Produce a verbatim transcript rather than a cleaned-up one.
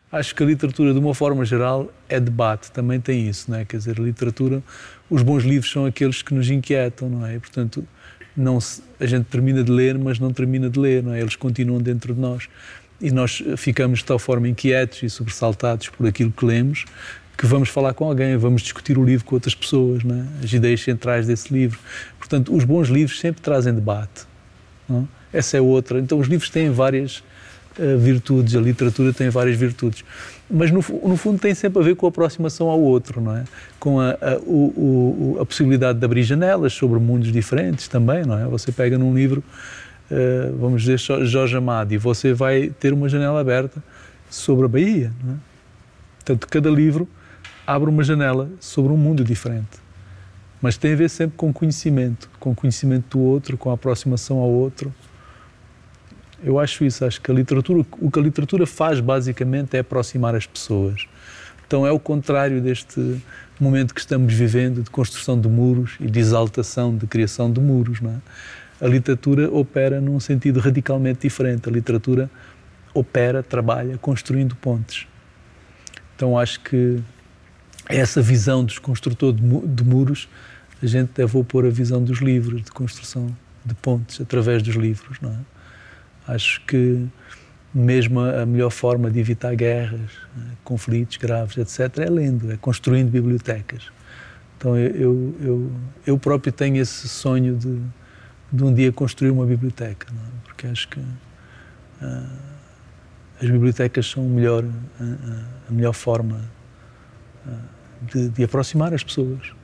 Acho que a literatura, de uma forma geral, é debate, também tem isso, não é? Quer dizer, a literatura, os bons livros são aqueles que nos inquietam, não é? E, portanto, não se, a gente termina de ler, mas não termina de ler, não é? Eles continuam dentro de nós. E nós ficamos de tal forma inquietos e sobressaltados por aquilo que lemos, que vamos falar com alguém, vamos discutir o livro com outras pessoas, não é? As ideias centrais desse livro. Portanto, os bons livros sempre trazem debate, não é? Essa é outra. Então, os livros têm várias uh, virtudes, a literatura tem várias virtudes. Mas, no, no fundo, tem sempre a ver com a aproximação ao outro, não é? Com a, a, o, o, a possibilidade de abrir janelas sobre mundos diferentes também, não é? Você pega num livro, uh, vamos dizer, Jorge Amado, e você vai ter uma janela aberta sobre a Bahia, não é? Portanto, cada livro abre uma janela sobre um mundo diferente. Mas tem a ver sempre com conhecimento, com conhecimento do outro, com a aproximação ao outro. Eu acho isso, acho que a literatura, o que a literatura faz basicamente é aproximar as pessoas. Então é o contrário deste momento que estamos vivendo de construção de muros e de exaltação, de criação de muros, não é? A literatura opera num sentido radicalmente diferente. A literatura opera, trabalha, construindo pontes. Então acho que essa visão dos construtores de muros, a gente deve opor a visão dos livros, de construção de pontes através dos livros, não é? Acho que mesmo a melhor forma de evitar guerras, conflitos graves, etcétera, é lendo, é construindo bibliotecas. Então eu, eu, eu próprio tenho esse sonho de, de um dia construir uma biblioteca, não é? Porque acho que uh, as bibliotecas são o melhor, a, a melhor forma uh, de, de aproximar as pessoas.